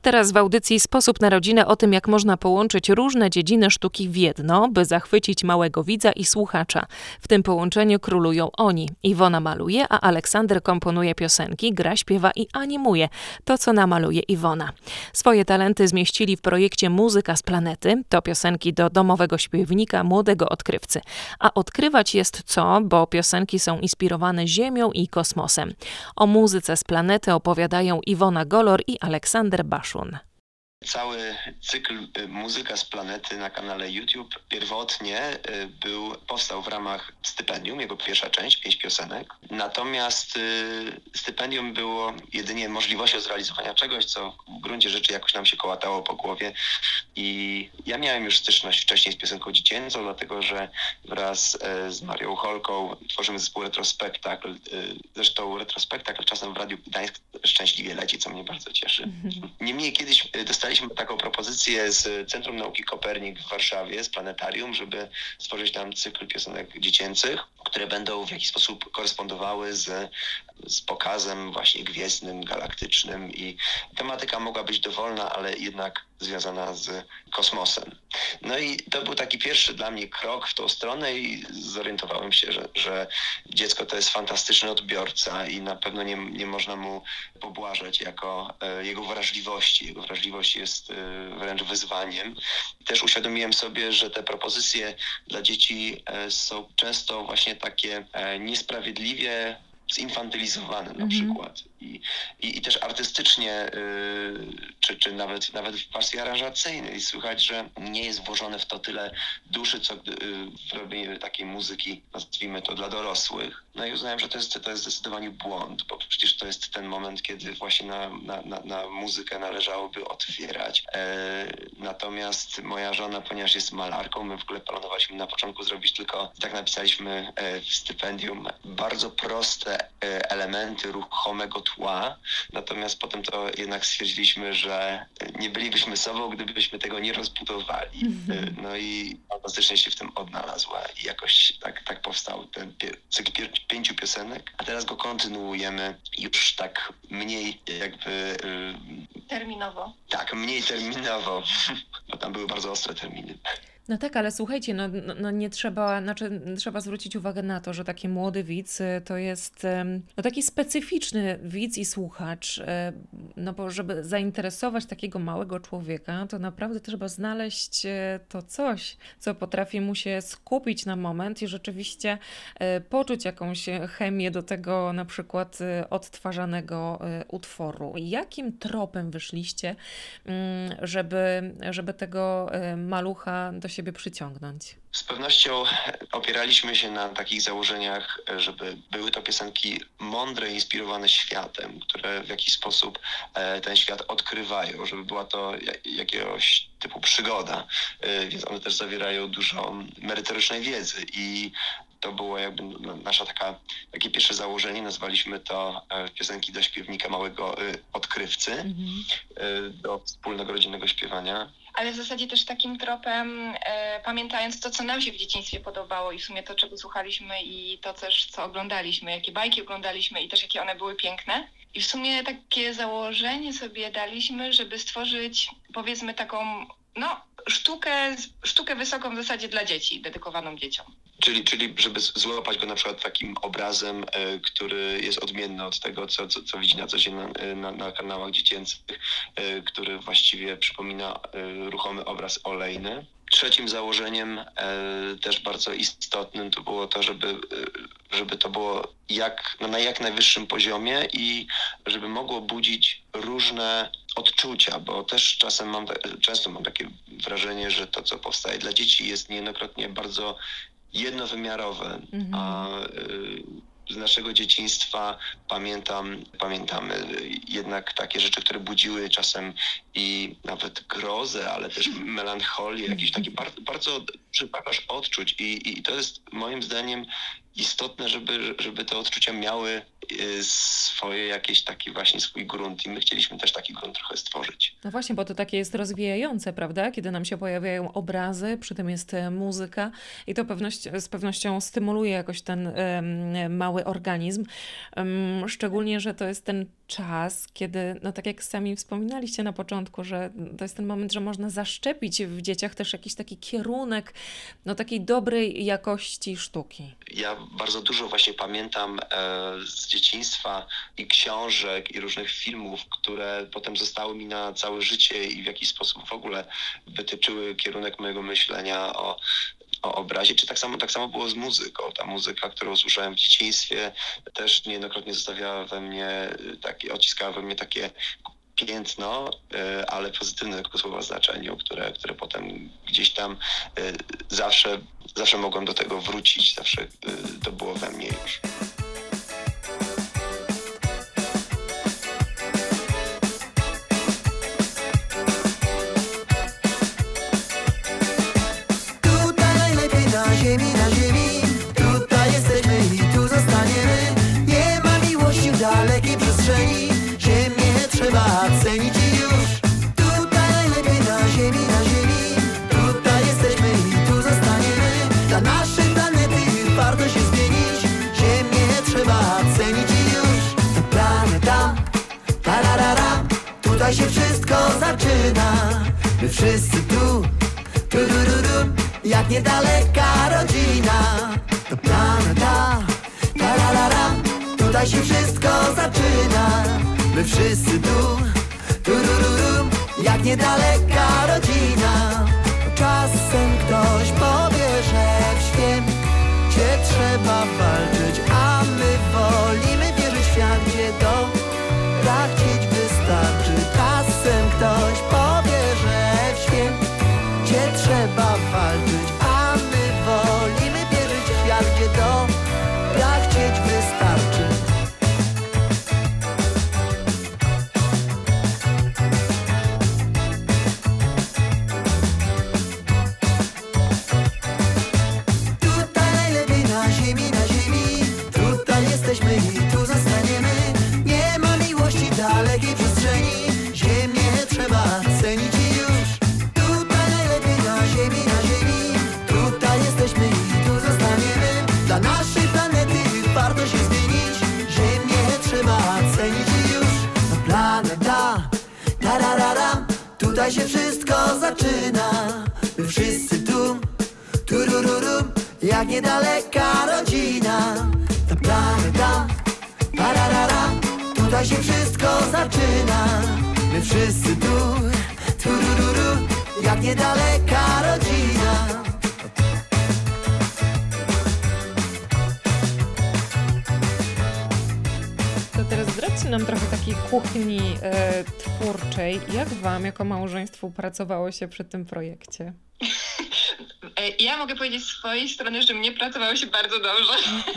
Teraz w audycji Sposób na rodzinę o tym, jak można połączyć różne dziedziny sztuki w jedno, by zachwycić małego widza i słuchacza. W tym połączeniu królują oni. Iwona maluje, a Aleksander komponuje piosenki, gra, śpiewa i animuje to, co namaluje Iwona. Swoje talenty zmieścili w projekcie Muzyka z planety. To piosenki do domowego śpiewnika, młodego odkrywcy. A odkrywać jest co, bo piosenki są inspirowane Ziemią i kosmosem. O muzyce z planety opowiadają Iwona Golor i Aleksander Baszun. Cały cykl Muzyka z planety na kanale YouTube pierwotnie powstał w ramach stypendium, jego pierwsza część, 5 piosenek. Natomiast stypendium było jedynie możliwością zrealizowania czegoś, co w gruncie rzeczy jakoś nam się kołatało po głowie. I ja miałem już styczność wcześniej z piosenką dziecięcą, dlatego że wraz z Marią Holką tworzymy zespół Retrospektakl. Zresztą Retrospektakl czasem w Radiu Gdańsk szczęśliwie leci, co mnie bardzo cieszy. Niemniej kiedyś dostaliśmy taką propozycję z Centrum Nauki Kopernik w Warszawie, z planetarium, żeby stworzyć tam cykl piosenek dziecięcych, które będą w jakiś sposób korespondowały z pokazem właśnie gwiezdnym, galaktycznym i tematyka mogła być dowolna, ale jednak związana z kosmosem. No i to był taki pierwszy dla mnie krok w tą stronę i zorientowałem się, że dziecko to jest fantastyczny odbiorca i na pewno nie można mu pobłażać jako jego wrażliwości. Jego wrażliwość jest wręcz wyzwaniem. Też uświadomiłem sobie, że te propozycje dla dzieci są często właśnie takie niesprawiedliwie zinfantylizowane na przykład. I też artystycznie, czy nawet w warstwie aranżacyjnej słychać, że nie jest włożone w to tyle duszy, co w robieniu takiej muzyki, nazwijmy to, dla dorosłych. No i uznałem, że to jest zdecydowanie błąd, bo przecież to jest ten moment, kiedy właśnie na muzykę należałoby otwierać. Natomiast moja żona, ponieważ jest malarką, my w ogóle planowaliśmy na początku zrobić tylko, tak napisaliśmy w stypendium, bardzo proste elementy ruchomego tła, natomiast potem to jednak stwierdziliśmy, że nie bylibyśmy sobą, gdybyśmy tego nie rozbudowali. No i fantastycznie się w tym odnalazła i jakoś tak powstał ten cykl 5 piosenek, a teraz go kontynuujemy już tak mniej jakby... Terminowo. Tak, mniej terminowo, bo tam były bardzo ostre terminy. No tak, ale słuchajcie, nie trzeba, trzeba zwrócić uwagę na to, że taki młody widz to jest taki specyficzny widz i słuchacz, bo żeby zainteresować takiego małego człowieka, to naprawdę trzeba znaleźć to coś, co potrafi mu się skupić na moment i rzeczywiście poczuć jakąś chemię do tego na przykład odtwarzanego utworu. Jakim tropem wyszliście, żeby tego malucha do siebie przyciągnąć? Z pewnością opieraliśmy się na takich założeniach, żeby były to piosenki mądre, inspirowane światem, które w jakiś sposób ten świat odkrywają, żeby była to jakiegoś typu przygoda, więc one też zawierają dużo merytorycznej wiedzy i to było jakby takie pierwsze założenie, nazwaliśmy to piosenki do śpiewnika małego odkrywcy, do wspólnego rodzinnego śpiewania. Ale w zasadzie też takim tropem, pamiętając to, co nam się w dzieciństwie podobało i w sumie to, czego słuchaliśmy i to też, co oglądaliśmy, jakie bajki oglądaliśmy i też jakie one były piękne. I w sumie takie założenie sobie daliśmy, żeby stworzyć, powiedzmy, taką sztukę wysoką w zasadzie dla dzieci, dedykowaną dzieciom. Czyli żeby złapać go na przykład takim obrazem, który jest odmienny od tego, co widzi na co dzień na kanałach dziecięcych, który właściwie przypomina ruchomy obraz olejny. Trzecim założeniem, też bardzo istotnym, to było to, żeby to było na jak najwyższym poziomie i żeby mogło budzić różne odczucia, bo też często mam takie wrażenie, że to, co powstaje dla dzieci, jest niejednokrotnie bardzo jednowymiarowe, a z naszego dzieciństwa pamiętamy jednak takie rzeczy, które budziły czasem i nawet grozę, ale też melancholię, jakiś taki bardzo duży bagaż odczuć i to jest moim zdaniem istotne, żeby te odczucia miały swoje jakieś taki właśnie swój grunt i my chcieliśmy też taki grunt trochę stworzyć. No właśnie, bo to takie jest rozwijające, prawda? Kiedy nam się pojawiają obrazy, przy tym jest muzyka i to z pewnością stymuluje jakoś ten mały organizm. Szczególnie, że to jest ten czas, kiedy, no tak jak sami wspominaliście na początku, że to jest ten moment, że można zaszczepić w dzieciach też jakiś taki kierunek, no takiej dobrej jakości sztuki. Ja bardzo dużo właśnie pamiętam z dzieciństwa i książek i różnych filmów, które potem zostały mi na całe życie i w jakiś sposób w ogóle wytyczyły kierunek mojego myślenia o obrazie, czy tak samo było z muzyką. Ta muzyka, którą słyszałem w dzieciństwie, też niejednokrotnie odciskała we mnie takie piętno, ale pozytywne ku słowa znaczeniu, które potem gdzieś tam zawsze mogłem do tego wrócić, zawsze to było we mnie już. Na ziemi, tutaj jesteśmy i tu zostaniemy. Nie ma miłości w dalekiej przestrzeni, ziemię trzeba cenić i już. Tutaj najlepiej na ziemi, tutaj jesteśmy i tu zostaniemy. Dla naszej planety warto się zmienić, ziemię trzeba cenić i już. Ta planeta, tararara, tutaj się wszystko zaczyna. My wszyscy tu, jak niedaleka rodzina. To planeta, tararara, tutaj się wszystko zaczyna. My wszyscy tu, jak niedaleka rodzina. Czasem ktoś powie, że w świecie trzeba walczyć, a my wolimy wierzyć w świat, gdzie dobra chcieć wystarczy. Czasem ktoś powie, że w świecie trzeba walczyć, a my wolimy wierzyć w świat, gdzie dobra chcieć wystarczy. Tutaj najlepiej na ziemi, tutaj jesteśmy i tu zostaniemy. Nie ma miłości w dalekiej przestrzeni, ziemię trzeba cenić i już. Tutaj najlepiej na ziemi, tutaj jesteśmy i tu zostaniemy. Dla naszej planety warto się zmienić, ziemię trzeba cenić i już. No planeta, tararara, tutaj się wszystko zaczyna. My wszyscy tu, jak niedaleka rodzina. Ta planeta, tararara, tutaj się wszystko zaczyna. My wszyscy tu, jak niedaleka rodzina. To teraz zdradźcie nam trochę takiej kuchni twórczej. Jak wam jako małżeństwu pracowało się przy tym projekcie? Ja mogę powiedzieć z swojej strony, że mnie pracowało się bardzo dobrze.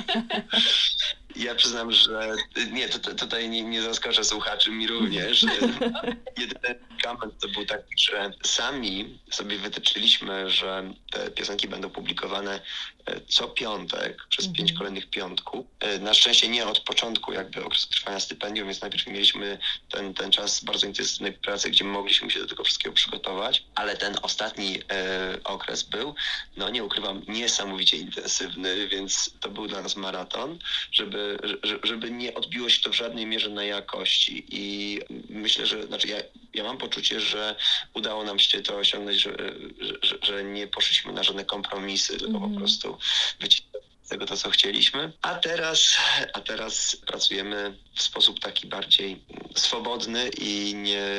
Ja przyznam, że nie, tutaj nie zaskoczę słuchaczy, mi również. Jedyny koment to był taki, że sami sobie wytyczyliśmy, że te piosenki będą publikowane co piątek, przez 5 kolejnych piątków. Na szczęście nie od początku jakby okresu trwania stypendium, więc najpierw mieliśmy ten czas bardzo intensywnej pracy, gdzie mogliśmy się do tego wszystkiego przygotować, ale ten ostatni okres był, no nie ukrywam, niesamowicie intensywny, więc to był dla nas maraton, żeby nie odbiło się to w żadnej mierze na jakości. I myślę, że ja mam poczucie, że udało nam się to osiągnąć, że nie poszliśmy na żadne kompromisy, tylko po prostu wycisnąć z tego to, co chcieliśmy. A teraz pracujemy w sposób taki bardziej swobodny i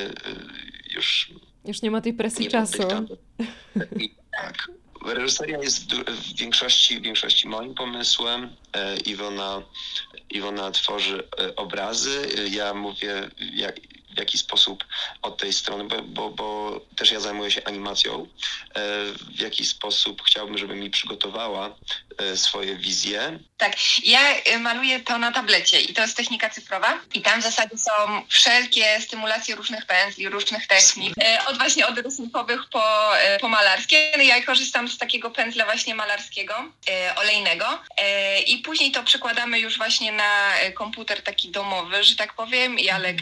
Już nie ma tej presji czasu. Tak. Reżyseria jest w większości moim pomysłem. Iwona tworzy obrazy. Ja mówię, w jaki sposób od tej strony, bo też ja zajmuję się animacją, w jaki sposób chciałbym, żeby mi przygotowała swoje wizje. Tak, ja maluję to na tablecie i to jest technika cyfrowa i tam w zasadzie są wszelkie stymulacje różnych pędzli, różnych technik, od rysunkowych po malarskie. Ja korzystam z takiego pędzla właśnie malarskiego, olejnego i później to przekładamy już właśnie na komputer taki domowy, że tak powiem, i Alek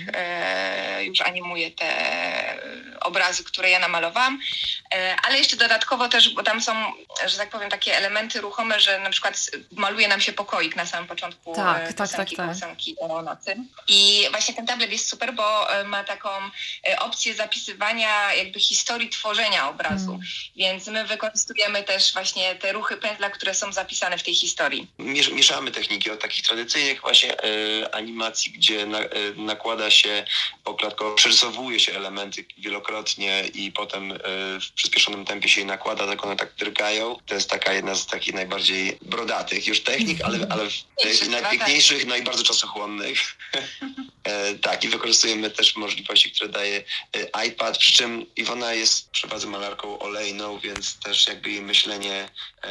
już animuje te obrazy, które ja namalowałam, ale jeszcze dodatkowo też, bo tam są, że tak powiem, takie elementy ruchome, że na przykład maluje nam się pokoik na samym początku piosenki o nocy. I właśnie ten tablet jest super, bo ma taką opcję zapisywania jakby historii tworzenia obrazu, więc my wykorzystujemy też właśnie te ruchy pędzla, które są zapisane w tej historii. Mieszamy techniki od takich tradycyjnych właśnie animacji, gdzie nakłada się poklatkowo, przerysowuje się elementy wielokrotnie i potem w przyspieszonym tempie się je nakłada, tak one tak drgają. To jest taka jedna z takich najbardziej brodatych już technik, ale najpiękniejszych, no i bardzo czasochłonnych. Tak, i wykorzystujemy też możliwości, które daje iPad, przy czym Iwona jest przeważnie malarką olejną, więc też jakby jej myślenie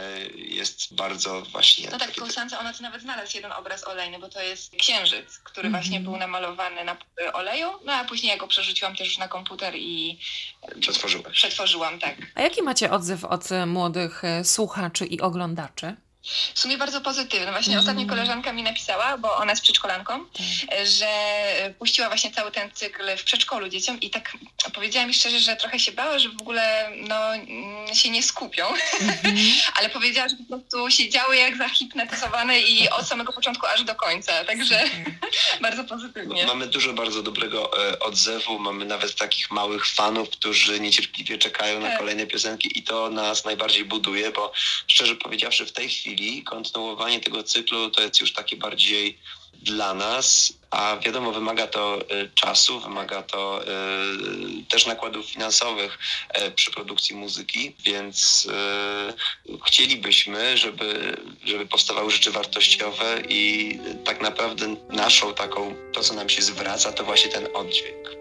jest bardzo właśnie... No tak, w Kołysance ona to nawet znalazł jeden obraz olejny, bo to jest księżyc, który właśnie był namalowany na oleju, no a później ja go przerzuciłam też już na komputer i przetworzyłam, tak. A jaki macie odzew od młodych słuchaczy i oglądaczy? W sumie bardzo pozytywny. Właśnie ostatnio koleżanka mi napisała, bo ona jest przedszkolanką, że puściła właśnie cały ten cykl w przedszkolu dzieciom i tak powiedziała mi szczerze, że trochę się bała, że w ogóle się nie skupią, ale powiedziała, że po prostu siedziały jak zahipnotyzowane i od samego początku aż do końca, także bardzo pozytywnie. Mamy dużo bardzo dobrego odzewu, mamy nawet takich małych fanów, którzy niecierpliwie czekają na kolejne piosenki i to nas najbardziej buduje, bo szczerze powiedziawszy w tej chwili kontynuowanie tego cyklu to jest już takie bardziej dla nas, a wiadomo, wymaga to czasu, wymaga to też nakładów finansowych przy produkcji muzyki, więc chcielibyśmy, żeby powstawały rzeczy wartościowe i tak naprawdę naszą taką, to co nam się zwraca, to właśnie ten oddźwięk.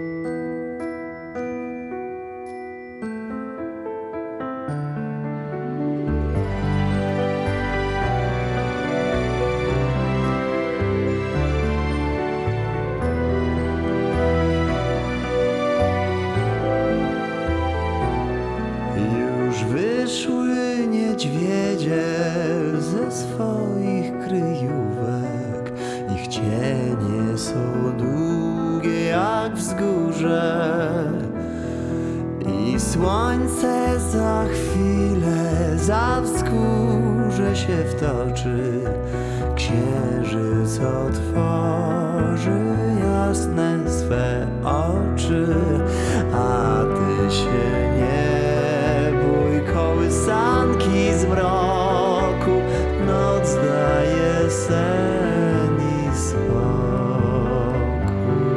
Wyszły niedźwiedzie ze swoich kryjówek, ich cienie są długie jak wzgórze i słońce za chwilę za wzgórze się wtoczy, księżyc otworzy jasne swe oczy, a ty się nie kołysanki z mroku, noc daje sen i spokój,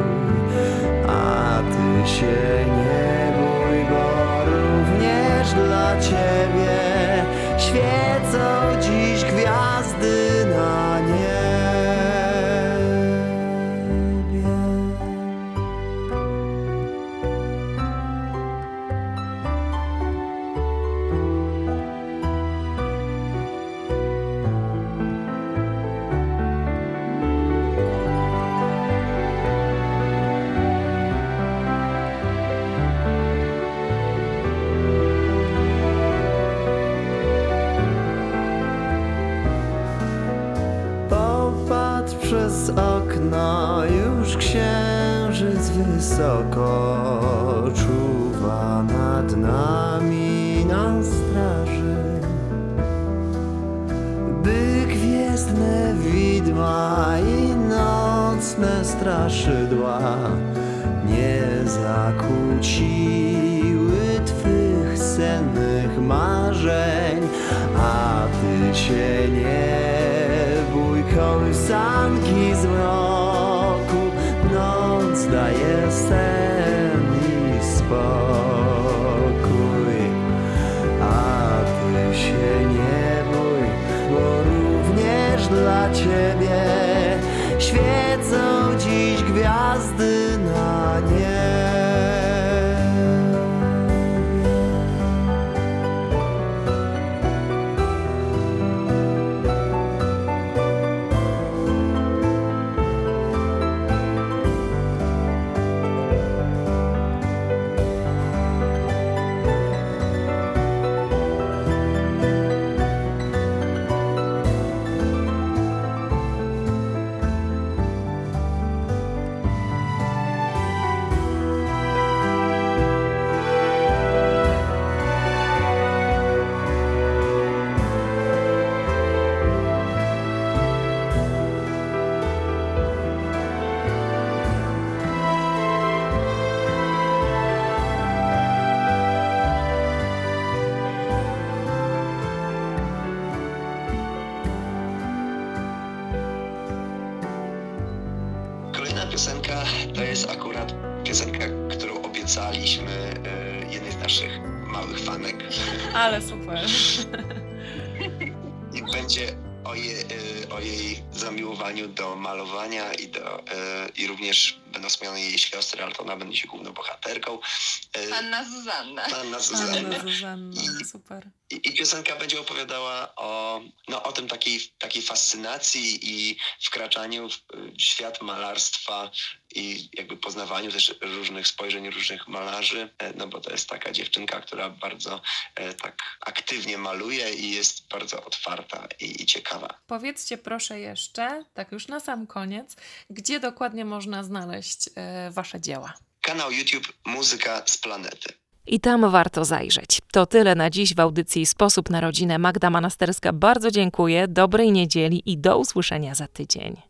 a ty się nie bój, bo również dla ciebie świecą dziś gwiazdy na niebie. Przez okno już księżyc wysoko czuwa nad nami na straży, by gwiezdne widma i nocne straszydła nie zakłóciły twych sennych marzeń, a ty się nie bój, kołysanki z mroku, noc daje sen i spokój, a ty się nie bój, bo również dla ciebie świecą dziś gwiazdy na niebie. piosenka to jest akurat piosenka, którą obiecaliśmy jednej z naszych małych fanek. Ale super. I będzie o jej zamiłowaniu do malowania i również będą wspomniane jej siostry, ale to ona będzie się główną bohaterką. Panna Zuzanna. Panna Zuzanna. Super. I piosenka będzie opowiadała o tym takiej fascynacji i wkraczaniu w świat malarstwa i jakby poznawaniu też różnych spojrzeń, różnych malarzy, no bo to jest taka dziewczynka, która bardzo tak aktywnie maluje i jest bardzo otwarta i ciekawa. Powiedzcie proszę jeszcze, tak już na sam koniec, gdzie dokładnie można znaleźć wasze dzieła? Kanał YouTube Muzyka z Planety. I tam warto zajrzeć. To tyle na dziś w audycji Sposób na rodzinę. Magda Manasterska bardzo dziękuję, dobrej niedzieli i do usłyszenia za tydzień.